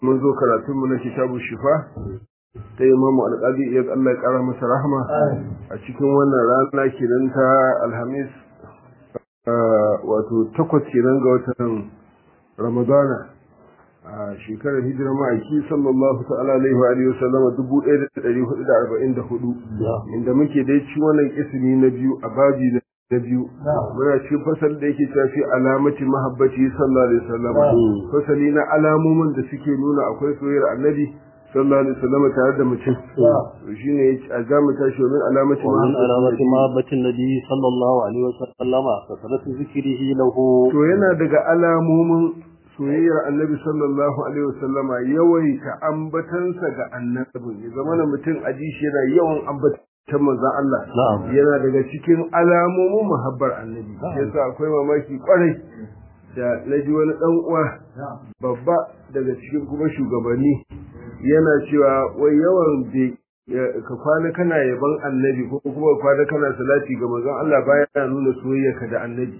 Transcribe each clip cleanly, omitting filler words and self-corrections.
mun zo karatunmu na kitabu shifa ta imamu alƙadi iya Allah ya ƙara masa rahama a cikin wannan rana kenan ta alhamis wato 8 kenan ga watan ramadana a shekarar hijirar ma'aiki sallallahu ta'ala alaihi wa alihi wasallama 1444 inda muke dai ci wannan ismi na biyu a babi na biyu muna cikin fasal da yake tafi alamati mahabbati sallallahu alaihi wasallam fasali na alamomin da suke nuna akwai soyayyar annabi sallallahu alaihi wasallam tare da mutum shine a zamu tashi min alamati mahabbati nabi sallallahu alaihi wasallam kasaratu zikrihi lahu to yana daga alamomin soyayyar annabi sallallahu alaihi wasallam yawaita ambatansa ga annabi ya zama mutum aji shi yana yawan ambata ta manzon Allah yana daga cikin alamomin muhabbar annabi yasa akwai mamaki kwarai da naji wani dan uwa babba daga cikin kuma shugabanni yana cewa wai yawan ka kwana kana yaban annabi ko kuma kwana kana salati ga manzon Allah baya nuna soyayyarka da annabi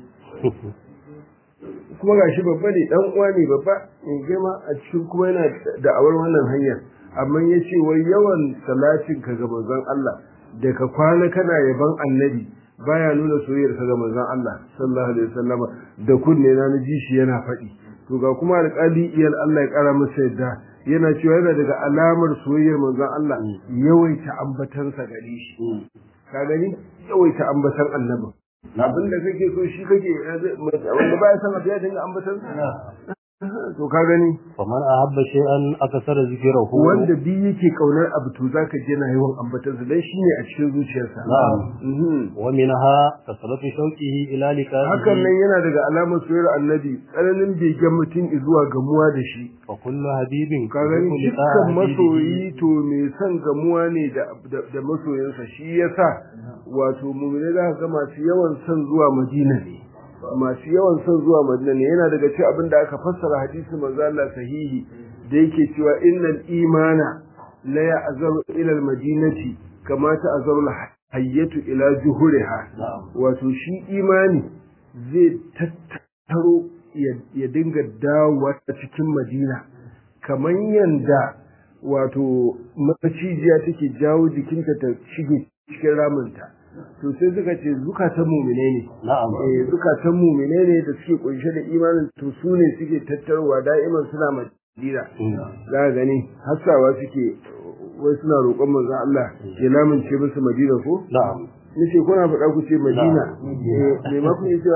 kuma gashi babba ne dan uwa ne babba in gama a cikin kuma yana da'awar wannan hanyar amma yace wai yawan salatin ka ga manzon Allah da ka kwana kana yaban annabi baya nuna soyayyar ka ga manzon Allah sallallahu alaihi wasallam da kunne na ji shi yana faɗi to ga kuma alƙali iyal Allah ya ƙara masa yadda yana cewa yana daga alamar soyayyar manzon Allah yawaita ambatansa gare shi ka gani yawaita ambatan annabi abin da kake so shi kake wanda baya san abu ya dinga ambatansa to ka gani faman ahabba shay'an akasara zikrahu wanda bi yake kaunar abu to zaka je na yawan ambatansa dan shine a cikin zuciyarsa wa minha kasratu shauqihi ila liqa'i hakan nan yana daga alamar soyayyar annabi tsananin begen mutum zuwa gamuwa da shi fa kullu habibin ka gani dukkan masoyi to me san gamuwa ne da masoyansa shi yasa wato mu'mini za ka ga masu yawan son zuwa Madina ne masu yawan son zuwa Madina ne yana daga cikin abin da aka fassara hadisi manzo Allah sahihi da yake cewa innal imana la ya'zaru ila al-madinati kama ta'zaru al-hayyatu ila juhuriha wato shi imani zai tattaro ya dinga dawowa cikin Madina kamar yanda wato macijiya take jawo jikinta ta shige cikin ramunta to sai suka ce zukatan mumine ne zukatan mumine ne da suke kunshe da imanin to su ne suke tattarwa da'iman suna madina za ka gani hassawa suke wai suna roƙon manzon Allah ya lamince musu madina ko nace kuna faɗa ku ce madina me ma ku yi cewa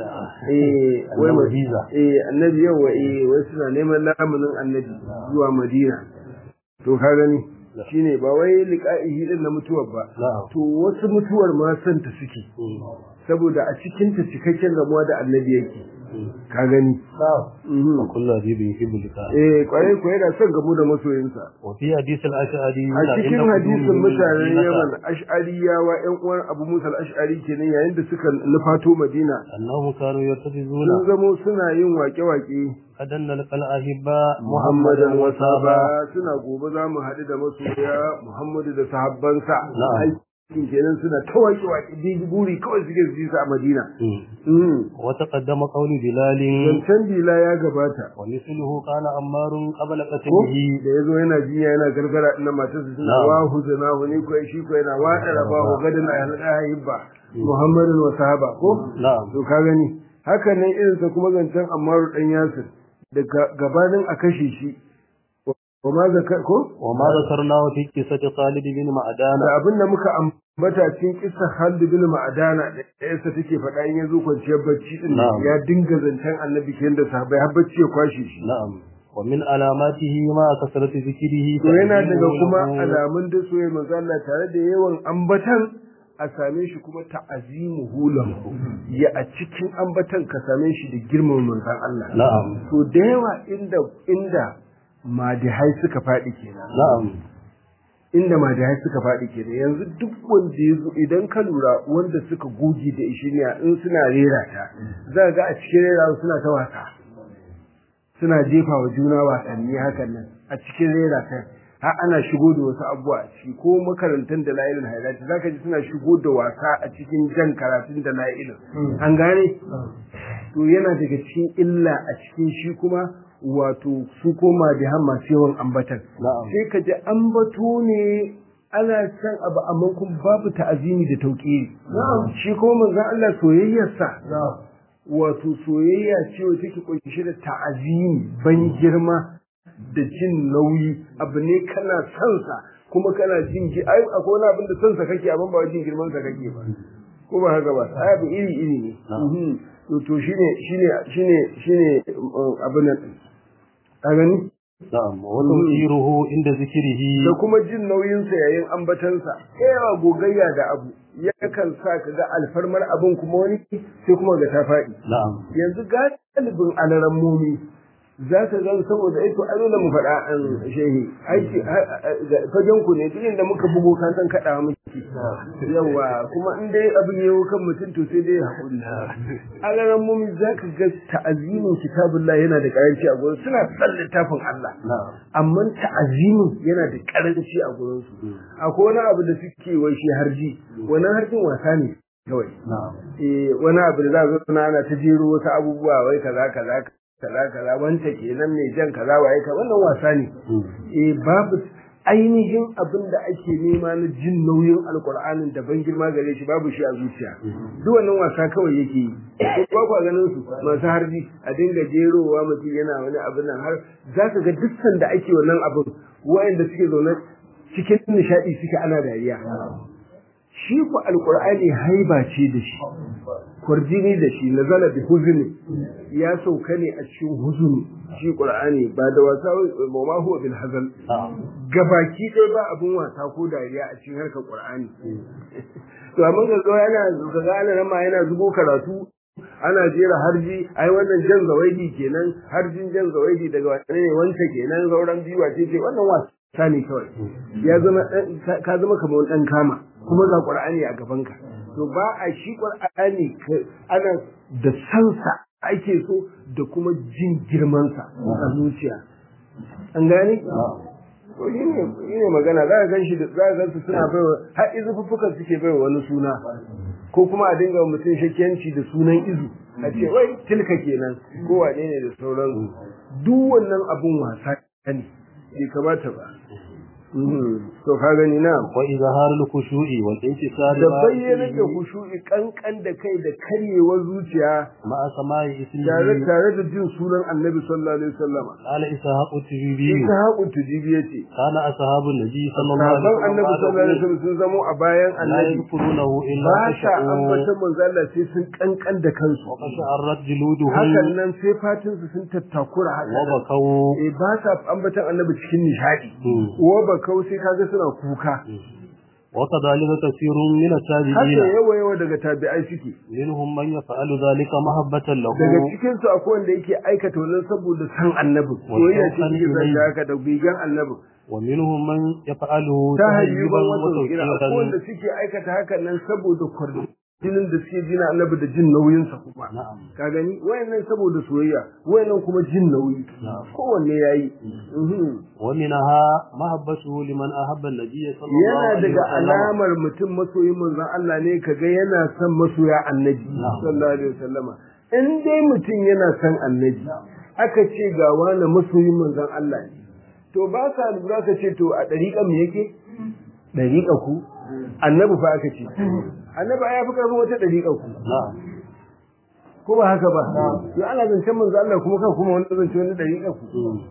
wai madina annabi yawa wai suna neman lamunin annabi zuwa madina to ka gani shine ba wai liqa'ihi din na mutuwar ba to wasu mutuwar ma san ta suke saboda a cikin ta cikakken gamuwa da annabi yake ka gani kullu habibi yuhibbu liqa kwarai kwarai da son gamu da masoyinsa wa fi hadith al-ash'ari a cikin hadisin mutanen Yaman ash'ariyawa ƴan uwan Abu Musa al-Ash'ari kenan yayin da suka nufato Madina annahum kanu yartafizuna sun zamo suna yin waƙe-waƙe kadanna al-ahibba Muhammadan wa sahaba suna gobe za mu haɗu da masoya Muhammadu da sahabbansa aikin kenan suna ta waƙe-waƙe buri kawai suke su ji su a Madina wa taqaddama qawlu bilal zancen bila ya gabata wa misluhu qala ammarun qabla qatlihi da yazo yana jiya yana gargara ina matarsa suna wahu zanahu ni ko shi ko yana wada rabahu gadan ahibba Muhammadin wa sahaba ko to ka gani haka nan irin sa kuma zancen Ammaru dan Yasir daga gabanin a kashe shi وما ذكرنا في قصة خالد بن معدان abin da muka ambata cikin kissa Khalid bin Ma'dana da yasa take faɗa in yazo kwanciyar bacci din ya dinga zancen annabi kenan da sahabbai har bacci ya kwashe shi na'am wa min alamatihi ma kasratu zikrihi to yana daga kuma alamun da soyayya manzo Allah tare da yawan ambatan a same shi kuma ta'azimuhu lahu ya a cikin ambatan ka same shi da girman manzon Allah na'am to da yawa inda madihai suka faɗi kenan na'am inda madihai suka faɗi kenan yanzu duk wanda yazo idan ka lura wanda suka goge da ishiniya in suna rera ta za ga a cikin rera suna ta wasa suna jefa wa juna wasanni hakan nan a cikin rera ta har ana shigo da wasu abubuwa a ciki ko makarantar da la'ilin haidati zaka ji suna shigo da wasa a cikin jan karatun da la'ilin an gane to yana daga cikin illa a cikin shi kuma wato su koma da har masu yawan ambatan sai ka ji ambato ne ana san abu amma kuma babu ta'azimi da tauƙiri shi kuma manzon Allah soyayyarsa wato soyayya ce wacce take kunshe da ta'azimi ban girma da jin nauyi abu ne kana son sa kuma kana jin ai akwai wani abin da son sa kake amma ba jin girman sa kake ba ko ba haka ba ai abu iri ne to shine abin nan a gani na'am wa tawjiruhu inda zikrihi da kuma jin nauyin sa yayin ambatansa yawa gogayya da abu yakan sa ka ga alfarmar abin kuma wani sai kuma ga ta faɗi na'am yanzu galibin alaran mumi za ka gan saboda ai to an nuna mu faɗa an shehi aiki fagen ku ne duk inda muka bugo kan san kaɗa miki yawa kuma in dai abin yawo kan mutum to sai dai hakuri alaran mumi za ka ga ta'azimin kitabullah yana da karanci a gurin suna san littafin Allah amma ta'azimin yana da karanci a gurin su akwai wani abu da suke wai shi harji wannan harjin wasa ne kawai wani abu da za ka ana ta jero wasu abubuwa wai kaza kaza wanta kenan mai jan kaza waye ka wannan wasa ne babu ainihin abin da ake nema na jin nauyin alkur'anin da ban girma gare shi babu shi a zuciya duk wannan wasa kawai yake yi ko kwa ganin su masu harbi a dinga jerowa mutum yana wani abin nan har za ka ga dukkan da ake wannan abin wa'anda suke zaune cikin nishadi suke ana dariya shi ku alkur'ani haiba ce da shi kwarjini da shi nazala bi huzni ya sauka ne a cikin huzuni shi qur'ani ba da wasa ba ma huwa bil hazal gabaki dai ba abun wasa ko dariya a cikin harkar qur'ani to amma ga yana rama yana zubo karatu ana jera harji ai wannan jan zawaidi kenan harjin jan zawaidi daga wani ne wanda kenan sauran biwa ce wannan wasa ne kawai ya zama ka zama kamar wani dan kama kuma ga qur'ani a gaban ka to ba a shi qur'ani ana da sansa ake so da kuma jin girman sa a zuciya an gane to ne magana za ka ganshi da za ka gansu suna baiwa har izufuffukan suke baiwa wani suna ko kuma a dinga mutum shakkiyanci da sunan izu a ce wai tilka kenan ko wane ne da sauran duk wannan abun wasa ne bai kamata ba to ka gani na wa izharul khushu'i wal intisari da bayyana da khushu'i kankan da kai da karyewar zuciya ma samai ismi tare da jin sunan annabi sallallahu alaihi wasallam ala ishaqu tijibi yace kana ashabun nabi sallallahu alaihi wasallam annabi sallallahu alaihi wasallam sun zamo a bayan annabi yadkurunahu illa ba ta ambata manzo Allah sai sun kankan da kansu wa qasharat juluduhum hakan nan sai fatin su sun tattakura haka wa bakau ba ta ambatan annabi cikin nishadi wa kau sai kaga suna kuka wa kadhalika kathirun min at-tabi'in haka yawa daga tabi'ai suke minhum man yaf'alu dhalika mahabbatan lahu daga cikin su akwai wanda yake aikata wannan saboda san annabi soyayya ce take zanga haka da bigan annabi wa minhum man yaf'alu tahayyiban wa tawqira akwai wanda suke aikata hakan nan saboda kurdi jinin da suke jina annabi da jin nauyinsa kuma ka gani wayannan saboda soyayya wayannan kuma jin nauyi kowanne yayi wa minha mahabbatu liman ahabba an-nabiy sallallahu yana alaihi daga wasallam alamar mutum masoyin manzon Allah ne kaga yana son masoya annabi sallallahu alaihi wasallama in dai mutum yana son annabi aka ce ga wani masoyin manzon Allah ne to ba sa lura ka ce to a dariƙan me yake dariƙa ku annabi fa aka ce annabi ya fi karfin wata dariƙa ku ko ba haka ba to ana zancen manzo Allah kuma kan kuma wani zance wani dariƙa ku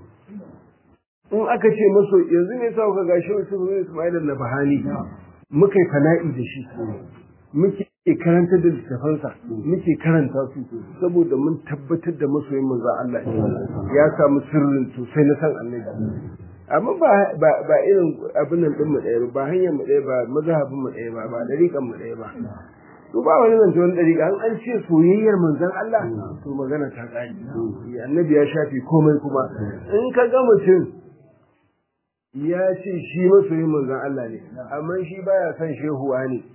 in aka ce maso yanzu ne sa ka gashi wasu ne Ismail al-Nabhani muka yi fana'i da shi muke karanta da littafansa muke karanta su saboda mun tabbatar da masoyin manzo Allah ya samu sirrin sosai na san annabi amma ba irin abin nan din mu ɗaya ba hanyar mu ɗaya ba mazhabin mu ɗaya ba dariƙan mu ɗaya ba to ba wani zance wani dariƙa an ce soyayyar manzon Allah to magana ta ƙare annabi ya shafi komai kuma in ka ga mutum ya ce shi masoyin manzon Allah ne amma shi baya son shehuwa ne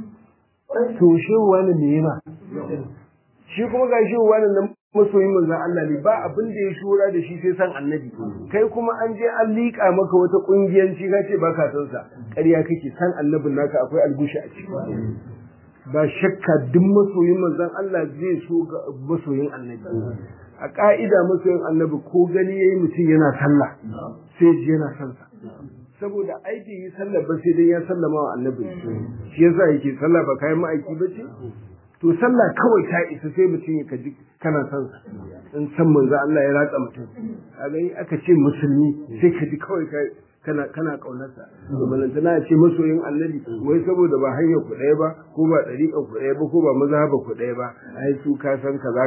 to shehuwa ne me ba shi kuma ga shehuwa ne nan masoyin manzon Allah ne ba abin da ya shura da shi sai san annabi kai kuma an je an liƙa maka wata kungiyanci ka ce baka san sa ƙarya kake san annabin naka akwai algushi a ciki ba shakka duk masoyin manzon Allah zai so ga masoyin annabi a ka'ida masoyin annabi ko gani yayi mutum yana sallah sai ji yana son sa saboda aiki yi sallah ba sai dai ya sallama wa annabi shi yasa yake sallah ba kayan ma'aiki ba ce to sallah kawai ta isa sai mutum ya kaji kana son sa in san manzo Allah ya ratsa mutum a gani aka ce musulmi sai ka ji kawai kana kaunarsa to balantana ya ce masoyin annabi wai saboda ba hanyar ku ɗaya ba ko ba ɗariƙar ku ɗaya ba ko ba mazhaba ku ɗaya ba ai su ka san kaza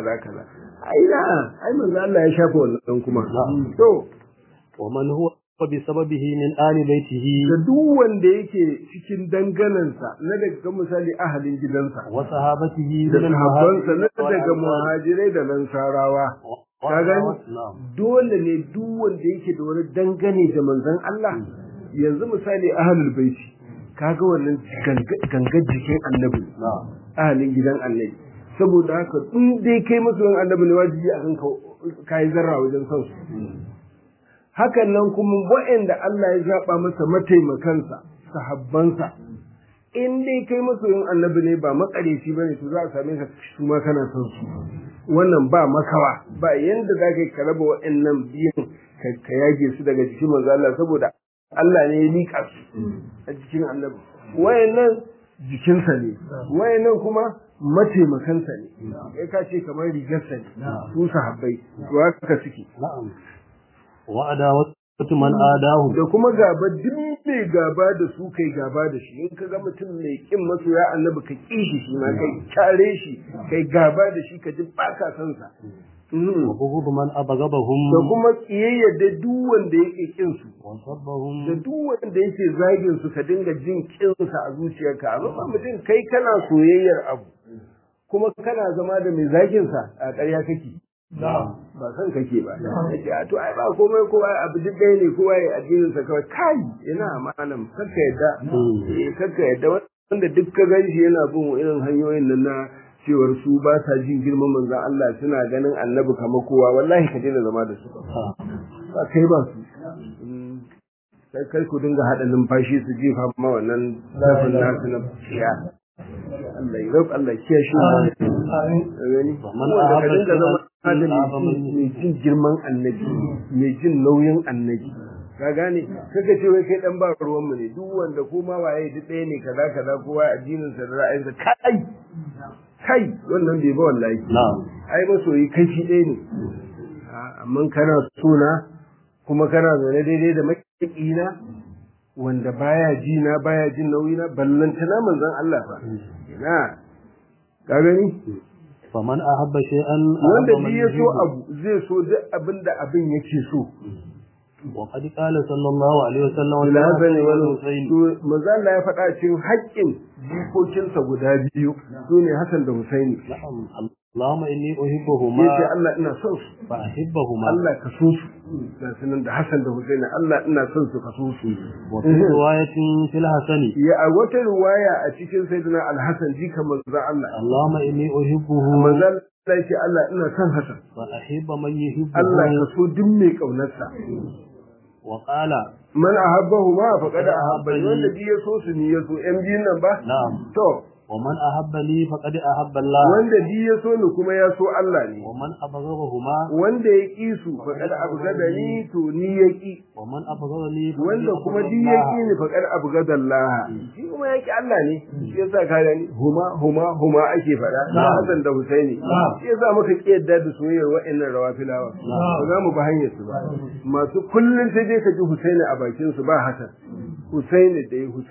ai manzo Allah ya shafa wannan kuma to wa man huwa بسببه من آل بيته da duk wanda yake cikin danganansa na daga misali ahalin gidansa wa sahabatihi da sahabbansa na daga muhajirai da lansarawa ka gani dole ne duk wanda yake da wani dangane da manzon Allah yanzu misali ahlul baiti kaga wannan gangar jikin annabi ahalin gidan annabi saboda haka in dai kai masoyin annabi ne wajibi akan kai zarra wajen son su hakan nan kuma waɗanda Allah ya zaɓa masa mataimakansa sahabbansa in dai kai masoyin annabi ne ba makareci bane to za a same ka su ma kana son su wannan ba makawa ba yanda za ka raba waɗannan biyan ka yage su daga jikin manzo Allah saboda Allah ne ya mika su a jikin annabi wayannan jikinsa ne wayannan kuma mataimakansa ne kai ka ce kamar rigarsa ne su sahabbai to haka suke wa'adawatu man adahu da kuma gaba duk mai gaba da su kai gaba da shi in ka ga mutum mai kin masoya annabi ka kishi shi ma kai kare shi kai gaba da shi ka ji baka san sa wa bughdu man abghadahum da kuma kiyayya da duk wanda yake kin su wa sabbahum da duk wanda yake zagin su ka dinga jin kin sa a zuciyarka amma mutum kai kana soyayyar abu kuma kana zama da mai zagin sa a ƙarya kake ba san kake ba yake a to ai ba komai kowa abu duk ɗaya ne kowa ya addinin sa kawai kai ina malam kakka yadda wanda duk ka ganshi yana bin irin hanyoyin nan na cewar su ba sa jin girman manzon Allah suna ganin annabi kamar kowa wallahi ka daina zama da su ba kai ba su kai ku dinga haɗa numfashi su jefa ma wannan zafin nasu na ciya Allah ya rabu Allah ya shi gani wanda ka dinga zama mai jin girman annabi mai jin nauyin annabi ka gane kaga ce wai kai dan ba ruwan mu ne duk wanda kuma waye duk ɗaya ne kaza kowa addinin sa da ra'ayinsa kai wannan bai ba wallahi ai masoyi kai shi ɗaya ne amma kana suna kuma kana zaune daidai da makina wanda baya jin nauyina ballantana manzon Allah fa ina ka gani faman ahabba shay'an wanda bi ya so abu zai so duk abinda abin yake so wa qad qala sallallahu alaihi wasallam la bani wal husayn to manzo Allah ya faɗa cikin haƙƙin jikokinsa guda biyu sune Hassan da Husaini Allahumma inni uhibbuhuma yace Allah ina son su fa uhibbuhuma Allah ka so su dan sunan da Hassan da Husaini Allah ina son su ka so su wa fi riwayatin fil hasani ya a wata riwaya a cikin sayyidina al-Hasan jika manzo Allah Allahumma inni uhibbuhu manzo Allah yace Allah ina son Hassan fa uhibbu man yuhibbu Allah ka so duk mai kaunarsa wa qala man ahabbahu ma faqad ahabbani wanda ji ya so su ni ya so yan biyun nan ba na'am to wa man ahabbani faqad ahabba Allah wanda ji ya so ni kuma ya so Allah ne wa man abghadahuma wanda ya ki su faqad abghadani to ni ya ki wa man abghadani wanda kuma ji ya ki ni faqad abghadallah shi kuma ya ki Allah ne shi yasa ka gani huma ake fada Hassan da Husaini shi yasa muka ki yadda da soyayyar wa'annan rawafilawa ba za mu ba hanyar su ba masu kullun sai dai ka ji Husaini a bakin su ba Hassan Husaini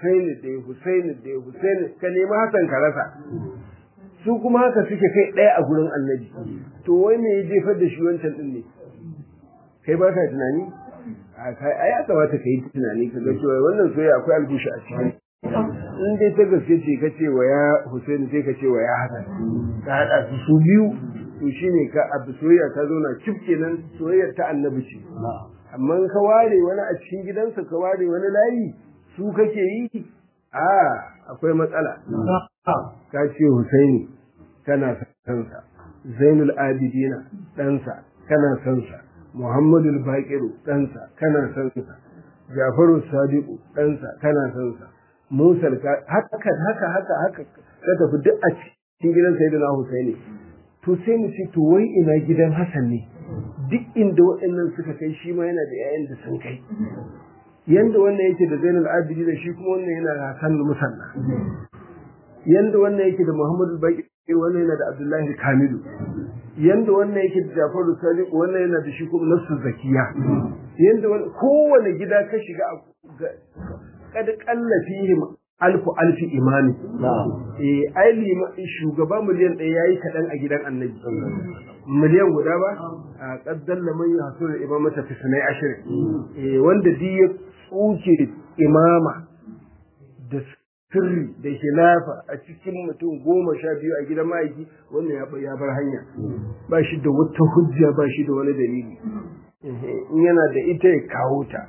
ka nemi Hassan ka rasa su kuma haka suke kai ɗaya a gurin annabi to wai me ya jefar da shi wancan din ne kai ba ka tunani ai ya kamata ka yi tunani ka ga cewa wannan soyayya akwai albushi a cikin in dai ta gaske ce ka ce wa ya Husaini sai ka ce wa ya Hassan ka haɗa su biyu to shine ka abu soyayya ta zo na cif kenan soyayyar ta annabi ce amma ka ware wani a cikin gidansa ka ware wani layi su kake yi akwai matsala ka ce Husaini kana son sa Zainul Abidina ɗansa kana son sa Muhammadul Baqiru ɗansa kana son sa Jafaru Sadiqu ɗansa kana son sa Musa haka ka tafi duk a cikin gidan Sayyidina Husaini to sai mu ce to wai ina gidan Hassan ne duk inda waɗannan suka kai shi ma yana da ƴaƴan da sun kai yanda wannan yake da Zainul Abidin da shi kuma wannan yana da Hassan Musanna yanda wannan yake da Muhammadu Baqir wannan yana da Abdullahi Kamilu yanda wannan yake da Jafaru Sadiq wannan yana da shi kuma Nafsu Zakiya yanda kowane gida ka shiga kada kallafihim alfi imani ai shugaba miliyan ɗaya yayi kaɗan a gidan annabi miliyan guda ba a kaddalla man yahsul imamata fi sunai ashir wanda di ya tsuke imama da sirri da khilafa a cikin mutum 12 a gidan ma'aiki wannan ya bar hanya ba shi da wata hujja ba shi da wani dalili in yana da ita ya kawo ta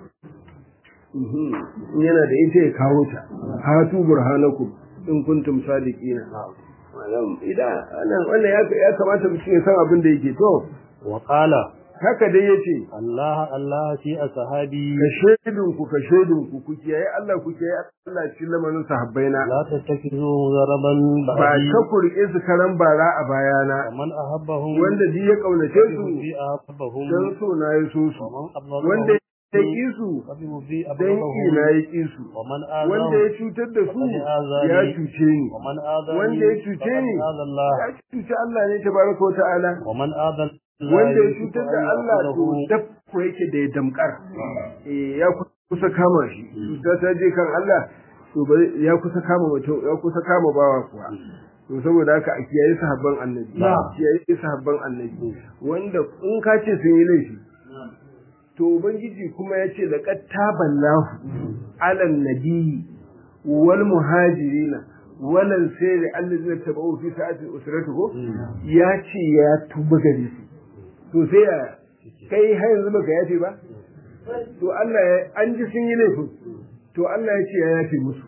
yana da ita ya kawo ta hatu burhanakum in kuntum sadiqina idan wannan ya kamata mutum ya san abin da yake to wa qala haka dai yace Allah fi ashabi ka shedun ku kiyaye Allah ku kiyaye Allah cikin lamarin sahabbaina la tattakizu zaraban ba ka kurke su karan bara a bayana man ahabbahum wanda di ya kaunace su bi ahabbahum dan so na yi so su wanda ya ƙi su dan ina ya ƙi su wanda ya cutar da su ya cuce ni wanda ya cuce ni ya cuce Allah ne tabaraka wa ta'ala wanda ya cutar da Allah to daf ko yake da ya damkar ya kusa kama shi cuta ta je kan Allah to ya kusa kama mutum ya kusa kama bawa kuwa to saboda haka a kiyaye sahabban annabi kiyaye sahabban annabi wanda in ka ce sun yi laifi to ubangiji kuma ya ce laqad taballahu alan nabiyyi wal muhajirina walan sayri allazina tabu fi sa'ati usratuhu ya ce ya tuba gare su to sai ya kai har yanzu baka yafe ba to Allah an ji sun yi laifin to Allah ya ce ya yafe musu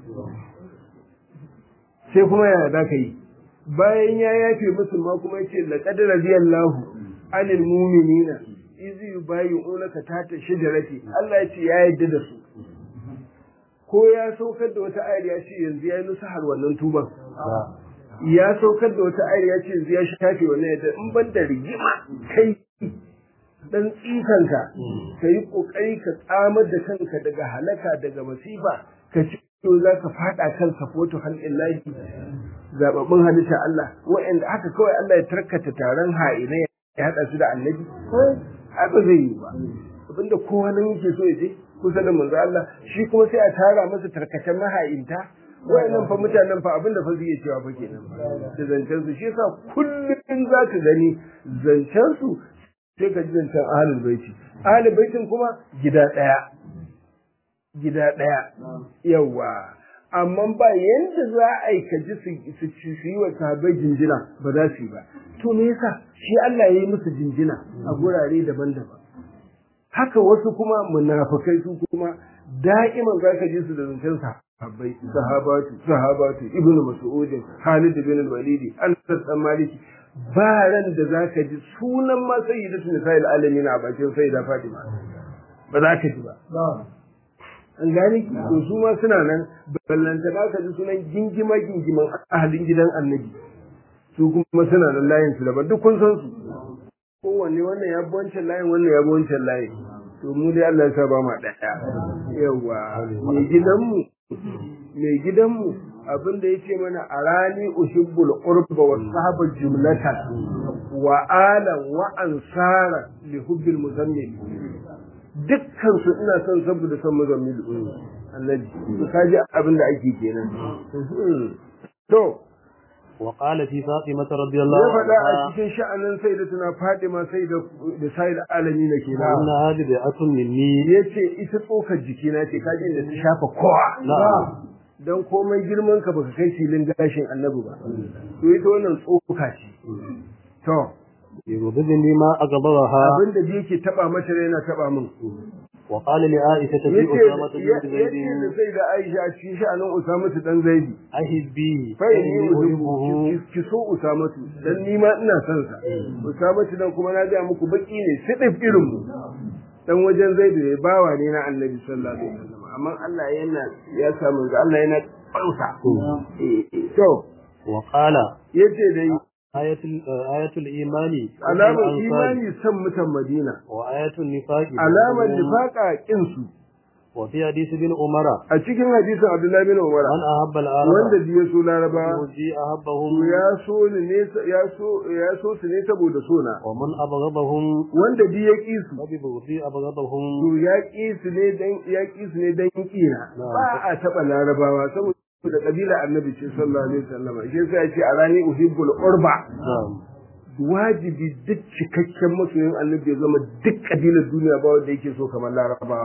sai kuma ya da kai bayan ya yafe musu ma kuma ya ce laqad radiyallahu anil mu'minina izi yubayyi'unaka tahta shajarati Allah ya ce ya yarda da su ko ya saukar da wata ayar ya ce yanzu ya yi nusahar wannan tuban ya saukar da wata ayar ya ce yanzu ya shafe wannan yadda in ban da rigima kai dan tsikanka ka yi kokari ka tsamar da kanka daga halaka daga masifa ka ci za ka fada kan safotu halin lahi zababbin halitta Allah wa'anda haka kawai Allah ya tarkata taron ha'ina ya hada su da annabi haka zai yi ba abinda kowa nan yake so ya je kusa da manzo Allah shi kuma sai a tara masa tarkacen maha'inta wayannan fa mutanen fa abinda fa zai cewa fa kenan da zancen su shi yasa kullun za ka gani zancen su sai ka ji zancen ahlul baitin kuma gida daya yawa amma ba yanda za a yi ka ji su yi wa sahabbai jinjina ba za su yi ba to me yasa shi Allah ya yi musu jinjina a gurare daban-daban haka wasu kuma munafikai su kuma da'iman za ka ji su da zancen sahabbai sahabatu ibnu mas'ud Khalid bin Walid Anas bin Malik ba ran da za ka ji sunan ma sayyidatu nisa'il alamin a bakin sayyida Fatima ba za ka ji ba an gani to su ma suna nan ballanta ba ka ji sunan gingiman ahalin gidan annabi su kuma suna nan layin su daban duk kun san su kowanne wannan ya bi wancan layin wannan ya bi wancan layin to mu dai Allah ya sa ba ma daya yawa mai gidanmu abin da yace mana arani uhibbul qurba wa sahaba jumlatan wa ala wa ansara li hubbil muzammil dukkan su ina son saboda son muzammil annabi to kaji abin da ake kenan to وقال في فاطمة رضي الله عنها cikin sha'anin sayyidatuna Fatima da sayyid alamin kenan inna hadi bi'atun minni yace ita tsokar jikina ce kaji inda ta shafa kowa dan komai girman ka baka kai filin gashin annabi ba to ita wannan tsoka ce to yurubni ma agbaha abinda da yake taba mata yana taba min وقال لعائشة في أسامة بن زيد سيدة عائشة في شأن أسامة بن زيد أحبيه فإني أحبه كسو أسامة لأني ما إنا سنسا أسامة لنكم أنا جاء مكو بكيني ستف إلم dan wajen zai da bawa ne na annabi sallallahu alaihi wasallam amma Allah yana ya samu Allah yana fansa to wa qala yace dai ayatul imani alamar imani san mutan Madina wa ayatul nifaqi alamar nifaqa kin su wa fi hadith bin umara a cikin hadisin Abdullahi bin Umar man ahabba al-arab wanda biye so laraba yuji ahabbahum ya so su ne saboda sona wa man abghadahum wanda bi ya ki su bi bughdi abghadahum to ya ki su ne dan kina ba a taba larabawa saboda da kabila annabi ce sallallahu alaihi wasallam shi yasa ya ce arani uhibbul urba wajibi duk cikakken masoyin annabi ya zama duk kabilar duniya ba wanda yake so kamar larabawa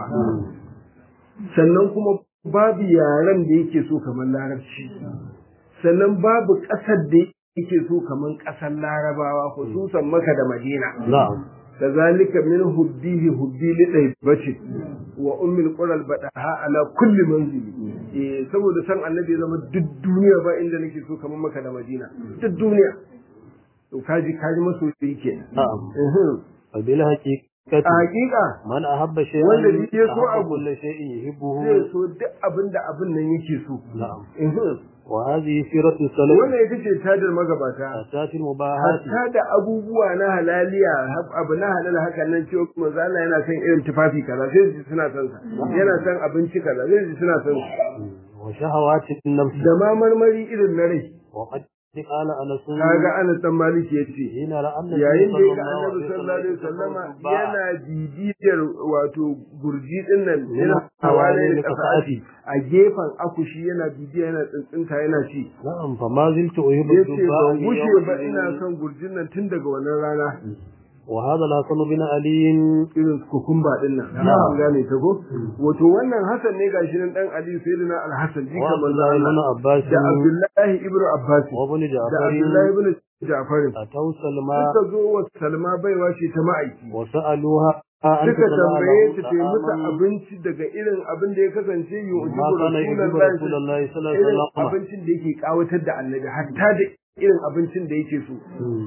sannan kuma babu yaren da yake so kamar larabci sannan babu ƙasar da yake so kamar ƙasar larabawa khususan Makka da Madina kazalika min hubbihi hubbi li daibati wa ummul qural badaha ala kulli manzili saboda san annabi ya zama duk duniya ba inda nake so kamar Makka da Madina duk duniya to kaji masoyi kenan na'am bil hakika man ahabba shay'an wanda yake so abu kullu shay'in yuhibbuhu zai so duk abinda abin nan yake so na'am wa hadhihi siratu salaf wannan ita ce tajar magabata tatil mubahati hatta da abubuwa na halaliya abu na halal haka nan cewa manzo Allah yana son irin tufafi kaza sai su suna son sa yana son abinci kaza sai su suna son sa wa shahawati an-nafs da ma marmari irin na rai wa qad qala anas kaga Anas dan Malik yace ina ra annabi yayin da ga Annabi sallallahu alaihi wasallama yana bibiyar wato gurji din nan yana hawale da kafati a gefen akushi yana bibiya yana tsintsinta yana ci na'am fa ma ziltu uhibbu duba gushe ba ina son gurjin nan tun daga wannan rana wa hada al-hasan bin ali irin kukumba din nan an gane ta ko wato wannan Hassan ne gashi nan dan Ali sayyidina al-Hasan jika manzo Allah da Abdullahi ibn Abbas wa ibn Ja'far da Abdullahi ibn Ja'far ataw Salma suka zo wa Salma baiwa ce ta ma'aiki wa sa'aluha suka tambaye ta ce musu abinci daga irin abin da ya kasance yu'jibu Rasulullahi sallallahu alaihi wasallam abincin da yake kawatar da Annabi hatta da irin abincin da yake so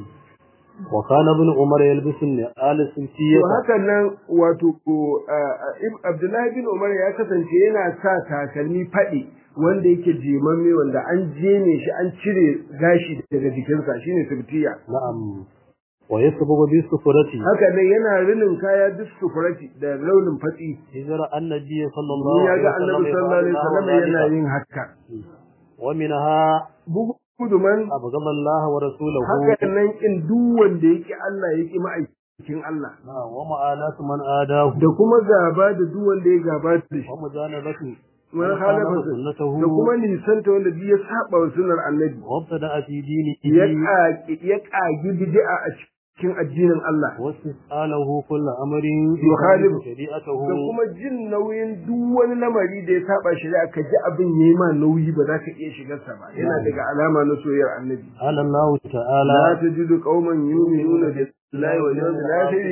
وكان ابن عمر يلبس آل سمسية وهكذا wato Abdullahi bin Umar ya kasance yana sa takalmi fadi wanda yake jemamme wanda an jeme shi an cire gashi daga jikinsa shine sibtiya na'am wa yasbugu bi sufurati haka ne yana rinin kaya duk sufurati da launin fatsi hijra annabi sallallahu alaihi wasallam yana yin haka wa minha kuduman abghadallahi wa rasulahu haka nan kin duk wanda yake Allah yake ma'aikin Allah wa ma'anatu man adahu da kuma gaba da duk wanda ya gaba da shi wa mujanabatu man khalafa sunnatahu da kuma nisanta wanda ya saba wa sunnar annabi wa btada fi dini ya kagi bid'a a cikin addinin Allah wasalahu kullu amrin yukhalifu shari'atahu da kuma jin nauyin duk wani lamari da ya saba shari'a ka ji abin yayi ma nauyi ba za ka iya shigar sa ba yana daga alama na soyayyar annabi Allah ta'ala la tajidu qauman yu'minuna billahi wal yawmil akhir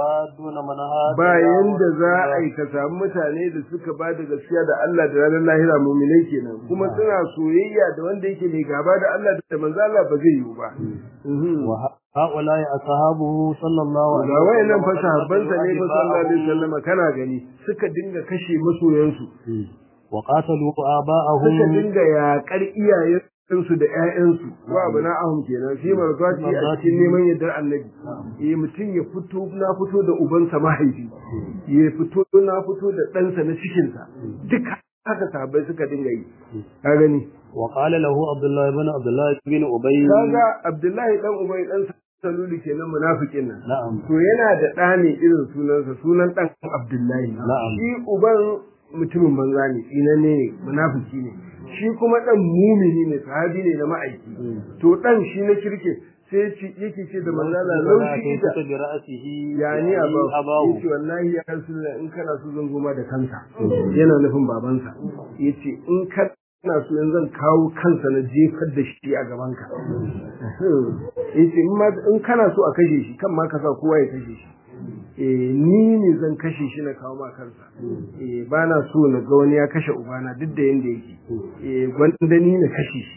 bayan da za a yi ka samu mutane da suka ba da gaskiya da Allah da ranar lahira mu'minai kenan kuma suna soyayya da wanda yake mai gaba da Allah da manzo Allah ba zai yiwu ba هؤلاء أصحابه صلى الله عليه وسلم wayannan fa sahabbansa ne fa sallallahu alaihi wasallam kana gani suka dinga kashe masoyansu wa qatalu aba'ahum suka dinga yaƙar iyayensu da ƴaƴansu wa abna'ahum kenan shi marzati a cikin neman yardar annabi mutum ya fito na fito da ubansa mahaifi ya fito na fito da ɗansa na cikinsa duka haka sahabbai suka dinga yi ka gani وقال له عبد الله بن أبي kaga Abdullahi dan Ubay dan Saluli kenan munafikin nan na'am to yana da ɗa ne irin sunansa sunan dan Abdullahi shi uban mutumin banza ne tsinanne ne munafiki ne shi kuma dan mumini ne sahabi ne da ma'aiki to dan shi na kirke sai yake ce da manzala laushi ita yani abawu yace wallahi ya rasulullah in kana so zan goma da kansa yana nufin babansa yace in ka ina so yanzu zan kawo kansa na jefar da shi a gabanka yace in kana so a kashe shi kan ma ka sa kowa ya kashe shi ni ne zan kashe shi na kawo ma kansa ba na so na ga wani ya kashe ubana duk da yanda yake gwanda ni na kashe shi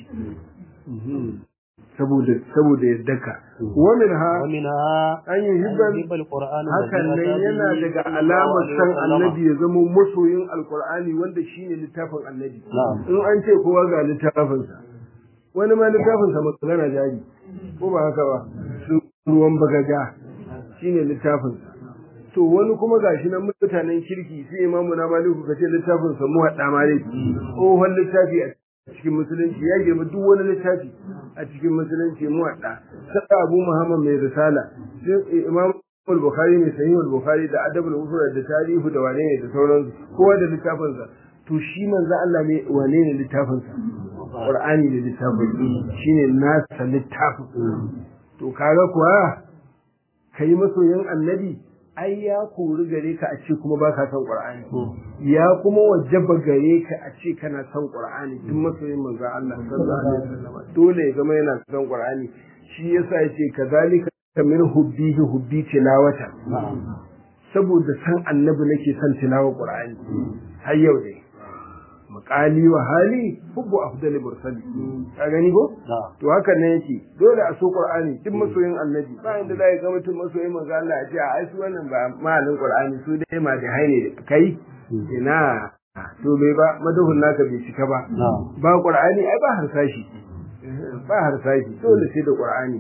saboda yadda ka wamin ha an yi hibbal hakan nan yana daga alamar san annabi ya zama masoyin alkur'ani wanda shine littafin annabi in an ce kowa ga littafinsa wani ma littafinsa magana jari ko ba haka ba su ruwan bagaja shine littafin to wani kuma gashi nan mutanen kirki sai imamu na maliku kace littafin sa muwadda maliki tsohon littafi a cikin musulunci ya girma duk wani littafi a cikin musulunci muwadda sai Abu Muhammad mai risala sai Imam al-Bukhari ne sahih al-Bukhari da adab al-mufrad da tarihu da wane ne da sauran kowa da littafin sa to shi manzo Allah ne wane ne littafin sa Qur'ani da littafin shine nasa littafin to kaga kuwa kai masoyin annabi ai ya kori gare ka a ce kuma ba ka san Qur'ani ya kuma wajaba gare ka a ce kana san Qur'ani duk masoyin manzo Allah sallallahu alaihi wasallam dole ya zama yana san Qur'ani shi yasa yace kazalika min hubbihi hubbi tilawata saboda san annabi nake san tilawar Qur'ani har yau dai maqali wa hali hubbu afdali mursali ka gani ko to haka ne yake dole a so Qur'ani duk masoyin annabi ba inda zai ga mutum masoyin manzo Allah ya ce ai su wannan ba malin Qur'ani su dai ma da haine kai ina to bai ba madahun naka bai cika ba ba Qur'ani ai ba harsashi dole sai da Qur'ani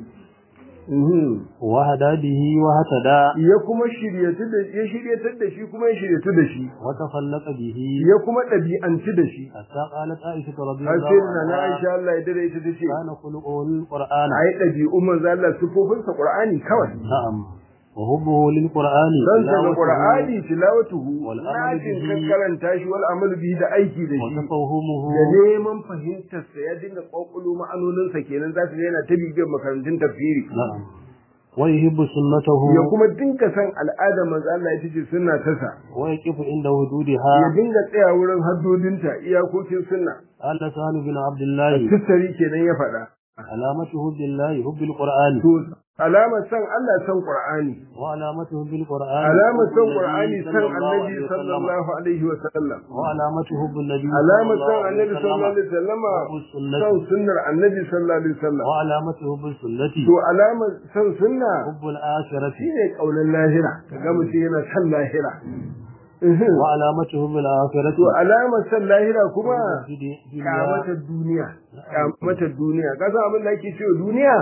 wa hada bihi wa hatada ya kuma shiryatar da shi kuma ya shiryatu da shi wa tafallaqa bihi ya kuma dabi'anci da shi hatta qalat Aisha radhiyallahu anha na Aisha Allah ya dare ita tace kana khuluqul Qur'an ai dabi'un manzo Allah sifofin sa Qur'ani kawai na'am wa hubbuhu lil Qur'ani dan Qur'ani tilawatuhu wal amal bihi karanta shi wal amal bihi da aiki da shi wa tafahumuhu da neman fahimtar sa ya dinga kokulu ma'anonin sa kenan za su yana ta bibiyar makarantun tafsiri na'am wa yuhibbu sunnatahu ya kuma dinka san al'ada manzo Allah ya tace sunna ta sa wa yaqifu inda hududiha ya dinga tsaya wurin haddodinta iyakokin sunna Allah sa'alu bin Abdullah tsari kenan ya faɗa alamatu hubbillahi hubbil Qur'ani to alamar san Allah san Qur'ani wa alamatu hubbil Qur'ani alamar san Qur'ani san Annabi sallallahu alaihi wa sallam wa alamatu hubbin nabi alamar san Annabi sallallahu alaihi wa sallam san sunnar Annabi sallallahu alaihi wa sallam wa alamatu hubbil sunnati to alamar san sunna hubbul akhirati shine kaulan lahira kaga mutum yana san lahira wa alamatu hubbil akhirati to alamar san lahira kuma kamata duniya kaza abin da ake cewa duniya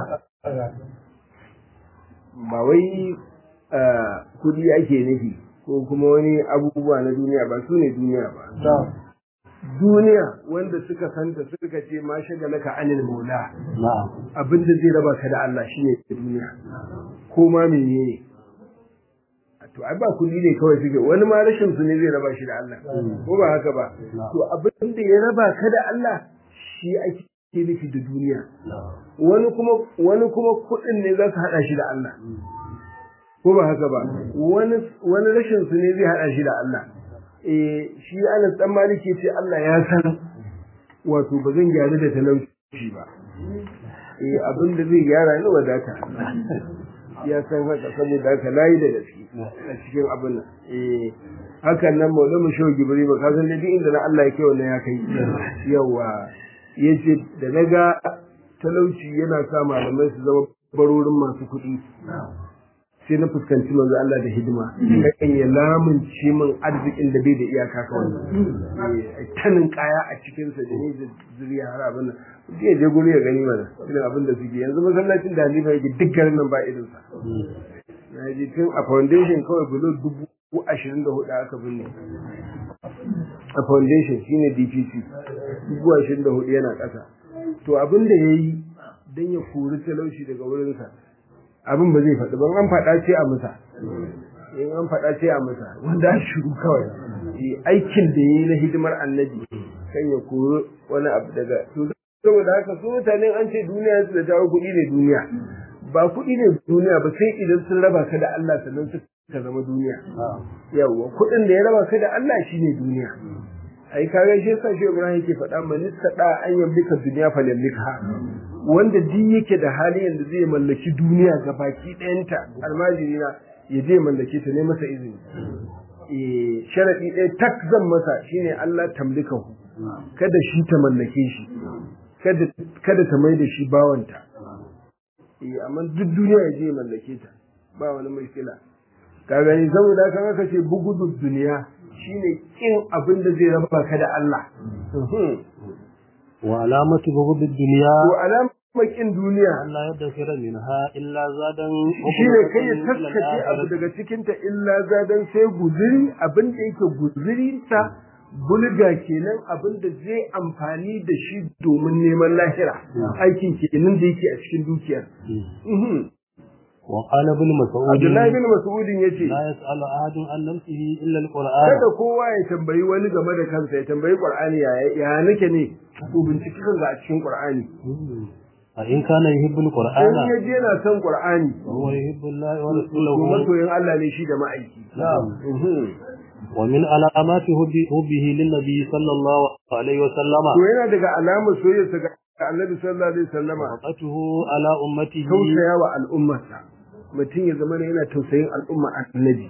ba wai kudi ake nufi ko kuma wani abubuwa na duniya ba su ne duniya ba duniya wanda suka santa suka ce ma shagalaka anil maula abinda zai raba ka da Allah shine duniya ko ma menene to ai ba kudi ne kawai suke wani ma rashin su ne zai raba shi da Allah ko ba haka ba to abinda ya raba ka da Allah shi ake nufi da duniya wani kuma kudin ne za su hada shi da Allah ko ba haka ba wani rashin su ne zai hada shi da Allah shi Anas dan Maliki ce Allah ya san wato ba zan gyara da talauci ba abin da zai gyara ni wadata ya san haka saboda haka layi da gaske a cikin abin nan hakan nan Maulana Shehu Gibri ba ka san da inda na Allah ya kai wannan ya kai yawa yace da naga talauci yana sa malamai su zama barorin masu kuɗi sai na fuskanci manzo Allah da hidima kan ya lamunce min arzikin da bai da iyaka kawai tanin kaya a cikin sa da ni da zuriya har abin nan sai je guri ya gani mana irin abin da suke yanzu masallacin da Halifa yake duk garin nan ba irin sa na ji tun a foundation kawai bulo 24,000 aka binne a foundation shine DPC 24,000 yana ƙasa to abin da yayi dan ya kori talauci daga wurin sa abin ba zai faɗi ban an faɗa ce a musa in an faɗa ce a musa wanda a shiru kawai aikin da yayi na hidimar annabi kan ya kori wani abu daga to saboda haka su mutanen an ce duniya su da jawo kuɗi ne duniya ba kuɗi ne duniya ba sai idan sun raba ka da Allah sannan suka zama duniya yawa kuɗin da ya raba ka da Allah shine duniya ai kaga shi yasa shi Ibrahim yake faɗa manista da an yamlika duniya fa yamlika wanda duk yake da hali yanda zai mallaki duniya ga baki ɗayanta almajiri na ya je mallake ta ne masa izini sharadi ɗaya tak zan masa shine Allah tamlikahu kada shi ta mallake shi kada ta mai da shi bawanta amma duk duniya ya je mallake ta ba wani mushkila ka gani saboda kan aka ce bugudu duniya shine kin abin da zai raba ka da Allah wa alamatu bughd dunya wa alamatu makin duniya Allah yadda kira minha illa zadan shi ne kai ya taskace abu daga cikinta illa zadan sai guziri abin da yake guziri ta bulga kenan abin da zai amfani da shi domin neman lahira aikin kenan da yake a cikin dukiyar وقال ابن مسعود Abdullahi bin Mas'ud yace la yas'alu ahadun an nafsihi illa al-Qur'an kada kowa ya tambayi wani game da kansa ya tambayi Qur'ani ya nake ne ko bincike kanka a cikin Qur'ani fa in kana yuhibbu al-Qur'ana in yaje yana son Qur'ani wa yuhibbu Allah wa to rasuluhu masoyin Allah ne shi da ma'aiki na'am wa min alamati hubbihi lin-nabi sallallahu alaihi wa sallama to yana daga alamar soyayyarsa ga Annabi sallallahu alaihi wasallama waqatuhu ala ummatihi tausaya wa al'ummarsa mutum ya zama yana tausayin al'umma Annabi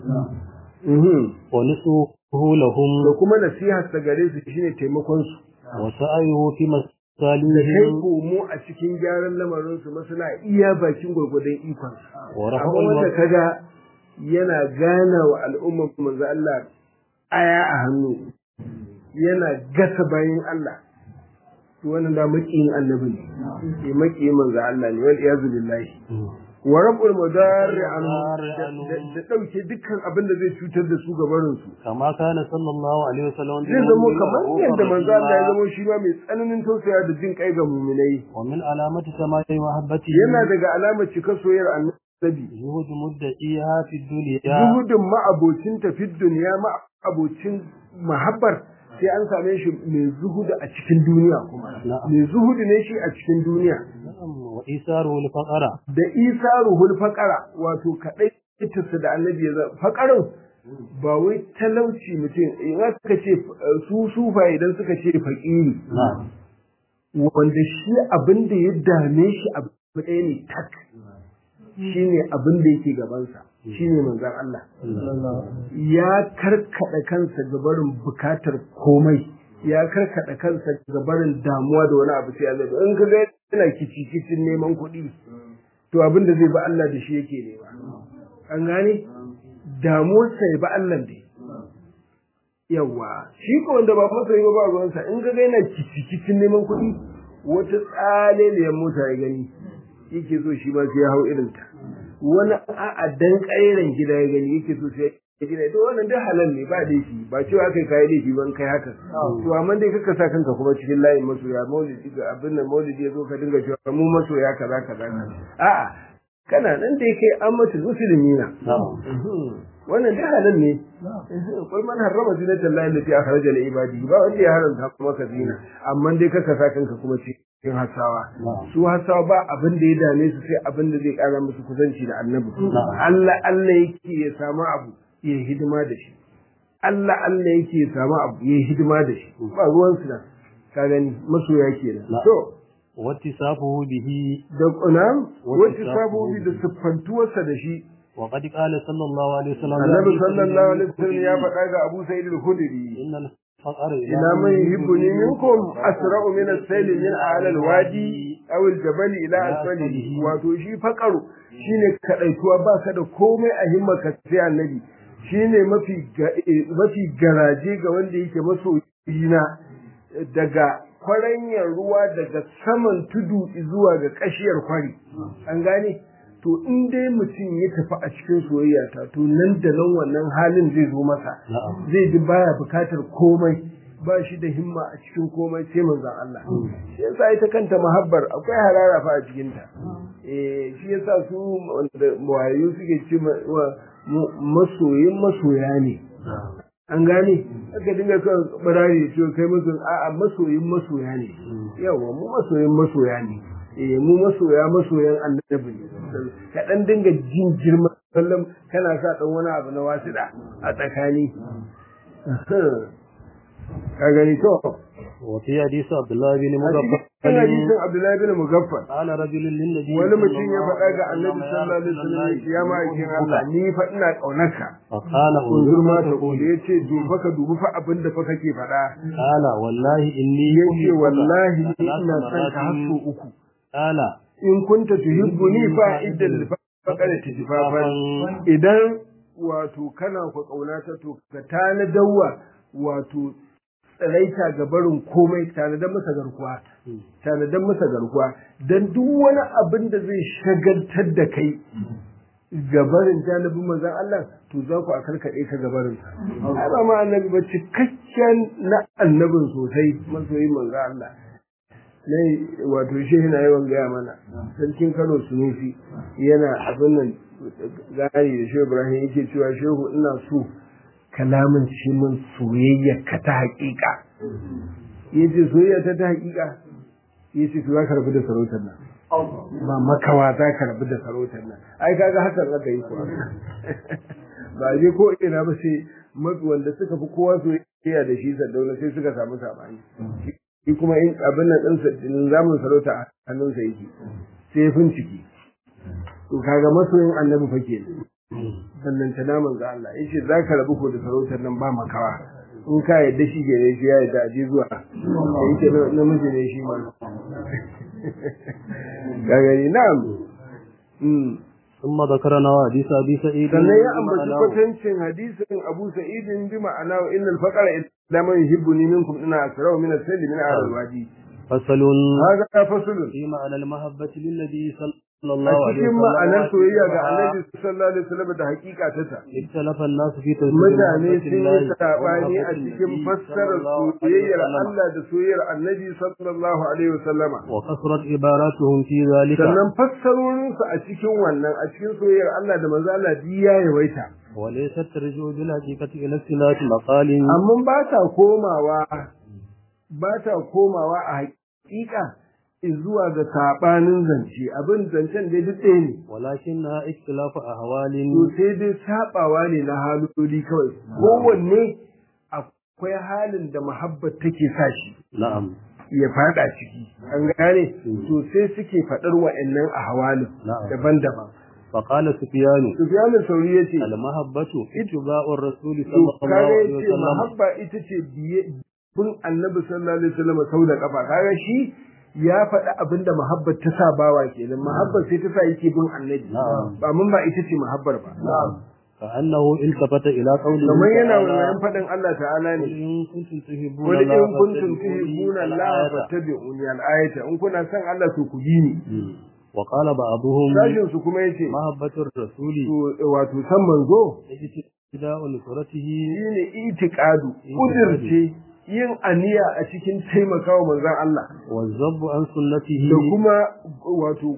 wa nasuhu lahum da kuma nasihar sa gare su shine taimakon su wa sa'ayuhu fi da kai masalihim komo a cikin gyaran lamarin su masana iya bakin gurgurdan ikon wa amma rafa'ul wanda kaga yana gana wa al'ummar manzo Allah aya a hannu yana gasa bayin Allah to wannan da makiyin annabi ne makiyin manzo Allah ne wal iyazu billahi wa rabbul madarri an da dauke dukkan abin da zai cutar da su gabarin su kama kana sallallahu alaihi wasallam zai zama kamar yadda manzo Allah ya zama shi ma mai tsananin tausaya da jin kai ga mu'minai wa min alamati samai mahabbati yana daga alamar cika soyayyar annabi zuhud mudda'iha fi dunya zuhudin ma'abocin tafi duniya ma'abocin mahabbar sai an same shi mai zuhudu a cikin duniya kuma mai zuhudu ne shi a cikin duniya wa isaru al-faqara da isaruhul faqara wato kadai itinsa da annabi ya zama faqarin ba wai talauci mutum in aka ce su sufa idan suka ce faqiri wanda shi abin da ya dame shi abu ɗaya ne tak shine abin da yake gabansa shine manzon Allah ya karkada kansa ga barin bukatar komai ya karkada kansa ga barin damuwa da wani abu sai Allah in ka ga yana kicikicin neman kuɗi to abin da zai ba Allah da shi yake nema an gane damuwarsa ya ba Allah da yawa shi ko wanda ba masa yi ba ruwansa in ka ga yana kicikicin neman kuɗi wata tsaleliyar mota ya gani yake so shi ma sai ya hau irin ta wani a'a dan ƙairan gida ya gani yake so sai ya gina to wannan dai halal ne ba laifi ba cewa kai kai laifi ban kai haka to amma dai kaka sa kanka kuma cikin layin masoya maulidi ga abin nan maulidi ya zo ka dinga cewa mu masoya kaza kaza a'a kana nan dai kai ammatul muslimina wannan dai halal ne kul man harrama zinata allahi allati akhraja li ibadihi ba wanda ya haramta kuma ka zina amma dai kaka sa kanka kuma cikin hasawa su hasawa ba abin da ya dame su sai abin da zai kara musu kusanci da annabi Allah Allah yake ya samu abu ya hidima da shi Allah Allah yake ya samu abu ya hidima da shi ba ruwan su da ka gani masoya kenan to wattisafuhu bihi da kunam wattisafuhu bi da siffantuwarsa da shi wa qad qala sallallahu alaihi wasallam annabi sallallahu alaihi wasallam ya faɗa ga Abu Sa'id al-Khudri innal faqara ila man yuhibbuni minkum asra'u min as-sayl min a'la al-wadi aw al-jabal ila asfalihi wato shi faqaru shine kadaituwa ba ka da komai a himmaka sai annabi shine mafi garaje ga wanda yake masoyina daga kwaranyar ruwa daga saman tudu zuwa ga kashiyar kwari an gane to in dai mutum ya tafi a cikin soyayya ta to nan da nan wannan halin zai zo masa zai ji baya bukatar komai ba shi da himma a cikin komai sai manzon Allah shi yasa ita kanta mahabbar akwai harara fa a cikin ta shi yasa su wayo suke ce masoyin masoya ne an gane aka dinga kan barari ce kai masoyin a'a masoyin masoya ne yawa mu masoyin masoya ne mu masoyan annabi ne ka dan dinga jin girman kallon kana sa dan wani abu na wasida a tsakani ka gani to wa fi hadisi Abdullah bin Mughaffal hadisin Abdullah bin Mughaffal qala rajulun lin nabi wani mutum ya faɗa ga annabi sallallahu alaihi wasallam ya ma'aikin Allah ni fa ina kaunarka qala unzur ma ta kula yace duba ka dubi fa abin da fa kake faɗa qala wallahi inni yace wallahi ni ina son ka hasso uku qala in kunta tuhibbuni fa iddal faqara tijfafan idan wato kana ku kaunata to ka tana dawwa wato tsalaita ga barin komai tare da masa garkuwa tanadan masa garkuwa dan duk wani abin da zai shagaltar da kai gabarin janibin manzon Allah to za ku a karkade ka gabarin sa ai ba ma annabi ba cikakken na annabin sosai masoyin manzon Allah ne wato shehi na yawan gaya mana sarkin Kano Sunusi yana abin nan gari da Shehu Ibrahim yake cewa shehu ina so kalamin ce min soyayya ka ta haƙiƙa yace soyayya ta haƙiƙa yace to za ka rabu da sarautar nan ba makawa za ka rabu da sarautar nan ai kaga hakan aka yi kuwa ba je ko ina ba sai wanda suka fi kowa soyayya da shi Sardauna sai suka samu sabani shi kuma in abin nan din zamun sarauta a hannunsa yake sai fin ciki to kaga masoyin annabi fa ke sannan ta naman ga Allah yace za ka rabu ko da sarautar nan ba makawa in ka yadda shi gare shi ya yadda aje zuwa yake namiji ne shi ma gagari na'am ثم ذكرنا حديث أبي سعيد sannan ya ambaci kwatancin hadisin Abu Sa'id bi ma'ana innal faqara ila man yuhibbuni minkum ina asra'u min as-salli min al-wadi fasalun hada fasalun fi ma'ana al-mahabbati lin nabi sallallahu a cikin ma'anar soyayya ga Annabi sallallahu alaihi wasallam da hakika ta ta ikhtalafa an-nas fi mutane sun yi sabani a cikin fassarar soyayyar Allah da soyayyar Annabi sallallahu alaihi wasallam wa kasrat ibaratuhum fi zalika sannan fassarorin su a cikin wannan a cikin soyayyar Allah da manzo Allah ya yawaita wa laysa tarju bil haqiqati ila silati maqalin amma ba ta komawa a hakika zuwa ga sabanin zance abin zancen dai duk ɗaya ne walakin na ikhtilafu ahwalin to sai dai sabawa ne na haloli kawai kowanne akwai halin da muhabbat take sa shi na'am ya fada ciki an gane to sai suke fadar wa'annan ahwalin daban-daban فقال سفيان الثوري yace al-mahabbatu ittiba'ur rasul sallallahu alaihi wasallam mahabba ita ce bin annabi sallallahu alaihi wasallam sau da kafa kaga shi ya faɗi abinda mahabbar ta sa bawa kenan mahabbar sai ta sa yake bin annabi ba mun ba ita ce mahabbar ba fa annahu iltafata ila qawli kamar yana wannan faɗin Allah ta'ala ne in kuntum tuhibbuna Allah fattabi'uni al-ayata in kuna son Allah to ku bi ni wa qala ba'dhum sajin su kuma yace mahabbatur rasuli wato san manzo ida'ul suratihi shine itiqadu kudirce yin aniya a cikin taimakawa manzon Allah wazzabu an sunnatihi da kuma wato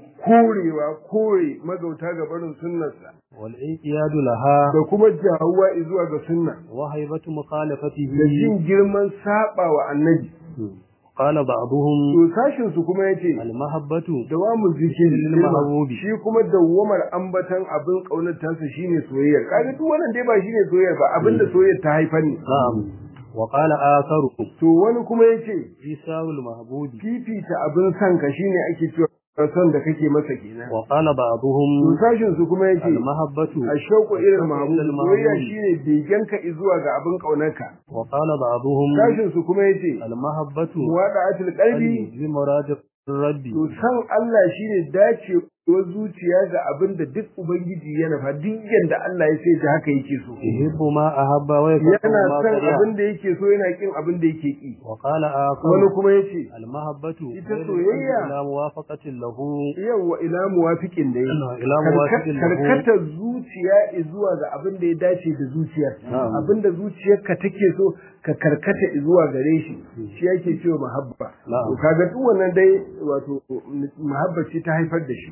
kore magauta ga barin sunnarsa wal inqiyadu laha da kuma jawuwa zuwa ga sunna wa haibatu mukhalafatihi da jin girman saba wa annabi qala ba'dhum to sashin su kuma yace al mahabbatu dawamu zikri lil mahbubi shi kuma dawamar ambatan abin kaunar tasa shine soyayya kaga duk wannan dai ba shine soyayya ba abinda soyayya ta haifar ne na'am وقال آخر to wani kuma yace isawul mahbudi fifita abin san ka shine ake cewa son da kake masa kenan وقال بعضهم to sashin su kuma yace المحبة ashauqu ila al-mahbub soyayya shine begen ka zuwa ga abin kaunarka وقال بعضهم sashin su kuma yace المحبة muwada'atul qalbi لمراد الرب to san Allah shine dace wa zuciya ga abin da duk ubangiji ya nufa duk yanda Allah ya sai ta haka yake so yuhibbu ma ahabba wa yakrahu yana ma san kariha abin da yake so yana kin abin da yake ki wa qala wani kuma yace al-mahabbatu ita soyayya ila muwafaqatin lahu yawa ila muwafiqin da ila muwafiqin lahu karkata zuciya zuwa ga abin da ya dace da zuciyar abin da zuciyarka take so ka karkata zuwa gare shi shi yake cewa mahabba to kaga duk wannan dai wato mahabba ce ta haifar da shi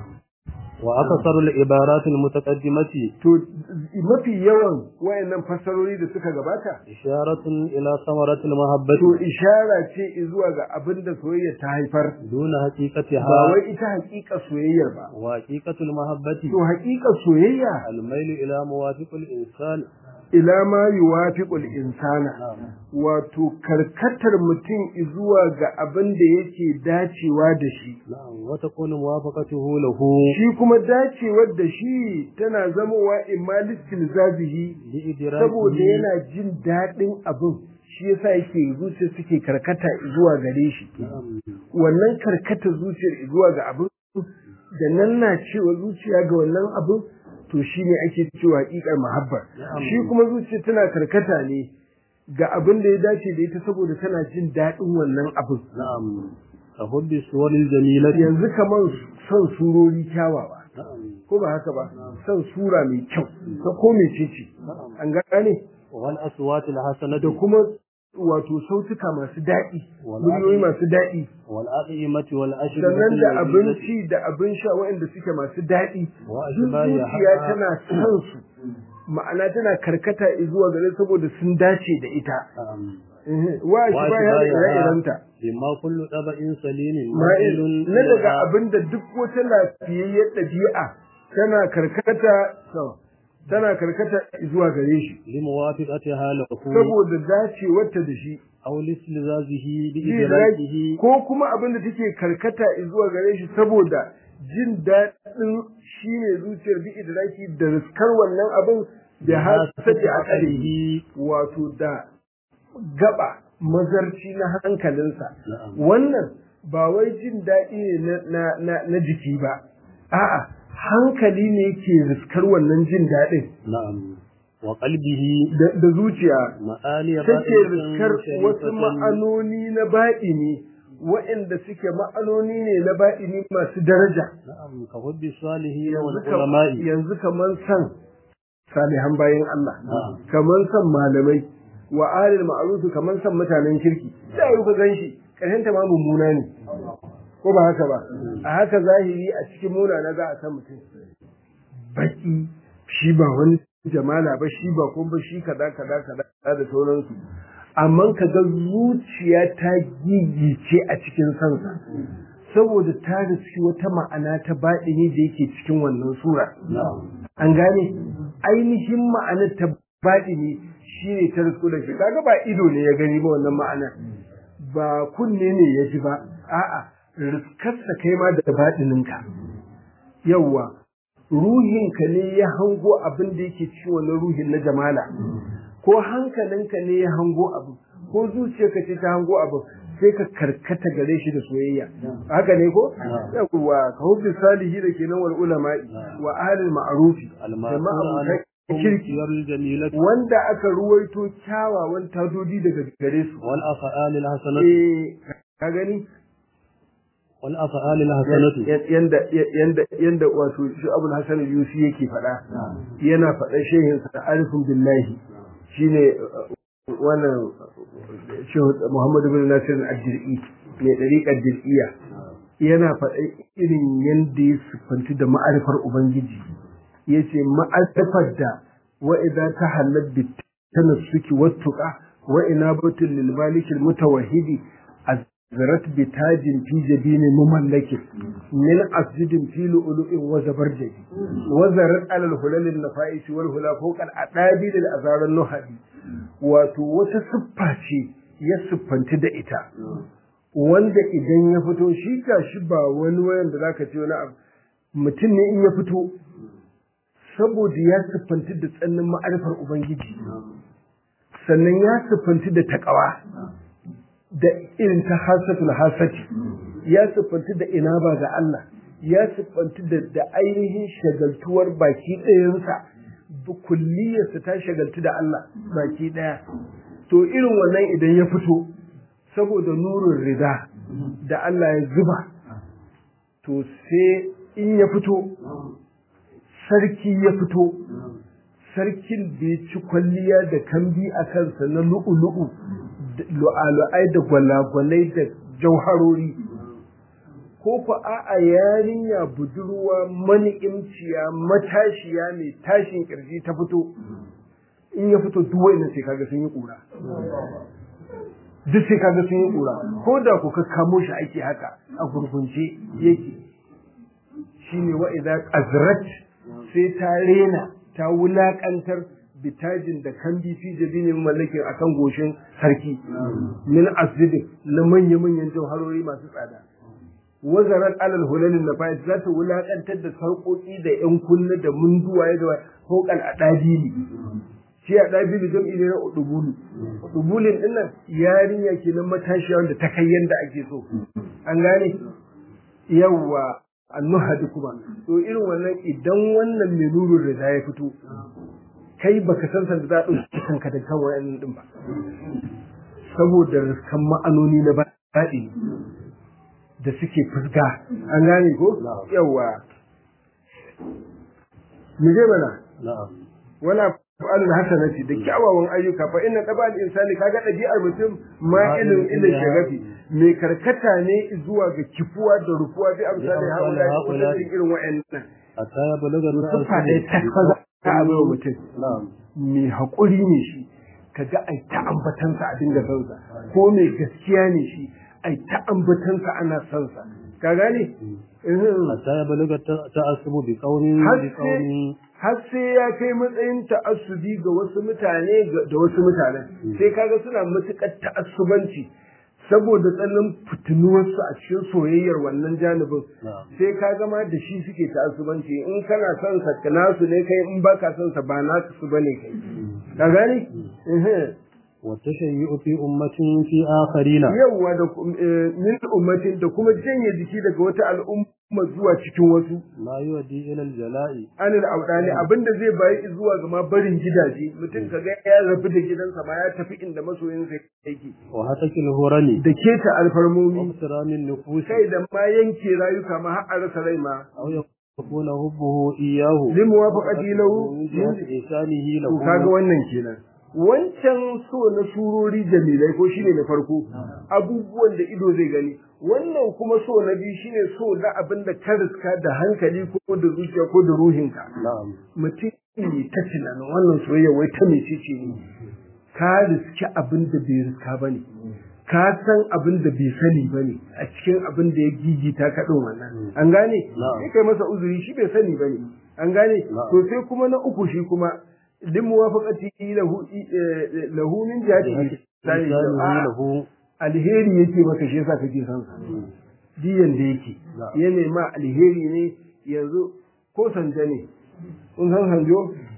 wa aksaru al-ibarat al-mutaqaddimati to mafi yawan wayannan fassarori da suka gabata isharatun ila samarati al-mahabbati to ishara ce zuwa ga abin da soyayya ta haifar duna haqiqatiha ba wai ita haqiqa soyayyar ba wa haqiqatul mahabbati to haqiqa soyayya al-mailu ila muwafiqil insan ila ma yuwafiqul insana wato karkatar mutum zuwa ga abin da yake dacewa da shi wa takunu muwafaqatuhu lahu shi kuma dacewar da shi tana zamowa imma listilzabihi saboda yana jin dadin abin shi yasa yake zuciya suke karkata zuwa gare shi wannan karkata zuciyar zuwa ga abin da nan na cewa zuciya ga wannan abin to shi ne ake cewa haƙiƙar mahabba shi kuma zuciya tana karkata ne ga abin da ya dace da ita saboda tana jin daɗin wannan abin كحب الصور الجميلة yanzu kamar son surori kyawawa ko ba haka ba son sura mai kyau ta ko mece ce an gane والأصوات الحسنة da kuma wato sautuka masu daɗi miliyoyi masu daɗi والأطعمة والأشربة sannan da اللذيذة abinci da abin sha waɗanda suke masu daɗi وأشباهها zuciya tana son su ma'ana tana karkata zuwa gare saboda sun dace da ita wa shi ba ya ire-irenta bima kullu daba'in salimin ma'il na daga abinda duk wata lafiyayyar ɗabi'a tana karkata zuwa gare shi limuwafiqati halahu saboda dacewarta da shi aw lislizazihi bi idrakihi ko kuma abinda take karkata zuwa gare shi saboda jin daɗin shine zuciyar bi idraki da riskar wannan abin da hasadi a ƙarihi wato da gaba mazarci na hankalinsa wannan ba wai jin daɗi ne na jiki ba a'a hankali ne ke riskar wannan jin daɗin na'am wa qalbihi da zuciya ma'ani take riskar wasu ma'anoni na baɗini waɗanda suke ma'anoni ne na baɗini masu daraja na'am ka hubbi salihin wal ulama'i yanzu kaman san salihan bayan Allah kaman san malamai wa alil ma'ruf kaman san mutanen kirki da yau ka ganshi karshen ta ma mummuna ne ko ba haka ba a haka zahiri a cikin munana za a san mutum baki shi ba wani jamala ba shi ba kuma ba shi kaza da sauransu amma ka ga zuciya ta gigice a cikin sansa saboda ta riski wata ma'ana ta baɗini da yake cikin wannan sura an gane ainihin ma'anar ta baɗini shi ne ta risko da shi kaga ba ido ne ya gani ba wannan ma'ana ba kunne ne ya ji ba a'a riskarsa kai ma da baɗininka yawwa ruhinka ne ya hango abin da yake ci wannan ruhin na jamala ko hankalinka ne ya hango abu ko zuciyarka ce ta hango abu sai ka karkata gare shi da soyayya haka ne ko yawwa ka hubbi salihi da kenan wal ulama wa ahlul ma'rufi jama'a kirki wanda aka ruwaito kyawawan tadodi daga gare su wal af'al al hasanatu ka gani wal af'al al hasanatu yanda wato shi Abul Hasan Yusi yake faɗa yana faɗa shehin sa arifun billahi shine wannan shehu Muhammad ibn Nasir al-Dir'i mai dariƙar dir'iyya yana faɗa irin yanda ya sifanci da ma'arifar ubangiji yace ma'arifar da wa idza tahallat bi tanassuki wattuqa wa inabatul lil malikil mutawahhidi azrat bi tajin fi jabini mumallakin min asjidin fi lu'lu'in wa zabarjadi wa zarat ala al hulal al nafa'is wal hula fawqa al adabi lil azar al nuhadi wato wata siffa ce ya siffanti da ita wanda idan ya fito shi gashi ba wani wayan da zaka ce wani abu mutum ne in ya fito saboda ya siffanti da tsannin ma'arifar ubangiji sannan ya siffanti da takawa da irin ta hasatul hasati ya siffanti da inaba ga Allah ya siffanti da ainihin shagaltuwar baki ɗayansa kulliyarsa ta shagaltu da Allah baki ɗaya to irin wannan idan ya fito saboda nurin rida da Allah ya zuba to sai in ya fito sarki ya fito sarkin da ya ci kwalliya da kambi a kansa na lu'ulu'u lu'alu'ai da gwalagwalai da jauharori ko fa a'a yarinya budurwa mani'imciya matashiya mai tashin kirji ta fito in ya fito duk wa'annan sai kaga sun yi kura duk sai kaga sun yi kura ko da ku kakkamo shi ake haka a gurgunce yake shine wa idza azrat sai ta rena ta wulakantar bitajin da kan fi jabinin mallakin akan goshin sarki min asjid na manya-manyan jauharori masu tsada wazarar alal hulalin na fayis za ta wulakantar da sarƙoƙi da yan kunna da munduwaye da hokal a ɗabili shi a ɗabili jam'i ne na udubulu udubulin ɗin nan yarinya kenan matashiya wanda ta kai yanda ake so an gane yawwa annuhadi kuma to irin wannan idan wannan mai nurun rida ya fito kai baka san san da za a ɗauki kanka da kan wayannan din ba saboda riskan ma'anoni na baɗi da suke fusga an gane ko yawa mu je mana wala fa'alul hasanati da kyawawan ayyuka fa inna tabal insani kaga dabi'ar mutum ma ilin shagafi mai karkata ne zuwa ga kifuwa da rufuwa bi amsali haula irin wa'annan hatta ya balaga ta abu mutum mai haƙuri ne shi kaga ai ta ambatansa a dinga sansa ko mai gaskiya ne shi ai ta ambatansa ana sansa ka gane hatta ya balaga ta'assubu bi qawmin har sai ya kai matsayin ta'assubi ga wasu mutane da wasu mutanen sai kaga suna matuƙar ta'assubanci saboda tsallin fitinuwarsu a cikin soyayyar wannan janibin sai ka gama da shi suke ta'assubanci in kana son sa nasu ne kai in baka son sa ba nasu su bane kai ka gane والتشيع في أمة في آخرين يوا من أمة da kuma janye jiki daga wata al'umma zuwa cikin wasu la yudi ila al-jala'i anil awdani abinda zai bayi zuwa ga ma barin gidaje mutum kaga ya rabu da gidansa ma ya tafi inda masoyinsa yake wa hatakil hurani da keta alfarmomi iktiramin nufus kai da ma yanke rayuka ma har a rasa rai ma aw yakuna hubbuhu iyyahu limuwafaqati lahu ihsanihi lahu kaga wannan kenan wancan so na surori jamilai ko shine na farko abubuwan da ido zai gani wannan kuma so na biyu shine so na abin da ka riska da hankali ko da zuciya ko da ruhinka mutum ne ta tunanin wannan soyayya wai ta mece ce ne ka riski abin da bai riska bane ka san abin da bai sani bane a cikin abin da ya gigita ka din wannan an gane sai kai masa uzuri shi bai sani bane an gane to sai kuma na uku shi kuma limuwafaqati lahu min jihati lahu alheri yake maka shi yasa kake san sa diyan da yake ya nema alheri ne yanzu ko sanja ne kun san sanjo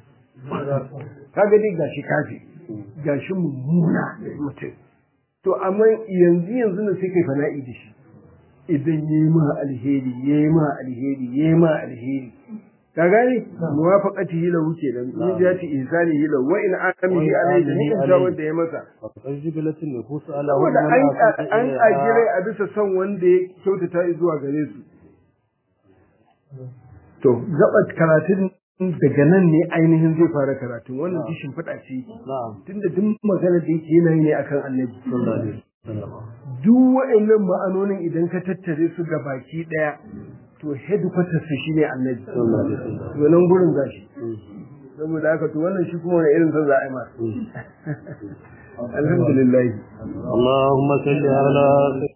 kaga dai gashi kafi gashi mummuna mutum to amma yanzu ne sai kai fana'i da shi idan yayi ma alheri yayi ma alheri yayi ma alheri ka gani muwafaqatihi lahu kenan min jati ihsanihi lahu wa in amihi alayhi min da wanda ya masa fajibilatin nufus ala wanda an ajire a bisa son wanda ya kyautata zuwa gare su to gabat karatun daga nan ne ainihin zai fara karatun wannan dishin fada ce tunda duk magana da yake yana ne akan annabi sallallahu alaihi wasallam duk wa'annan ma'anonin idan ka tattare su ga baki daya to headquarters shi ne annabi to nan gurin gashi saboda haka to wannan shi kuma wani irin san za a yi ma alhamdulillah Allahumma salli ala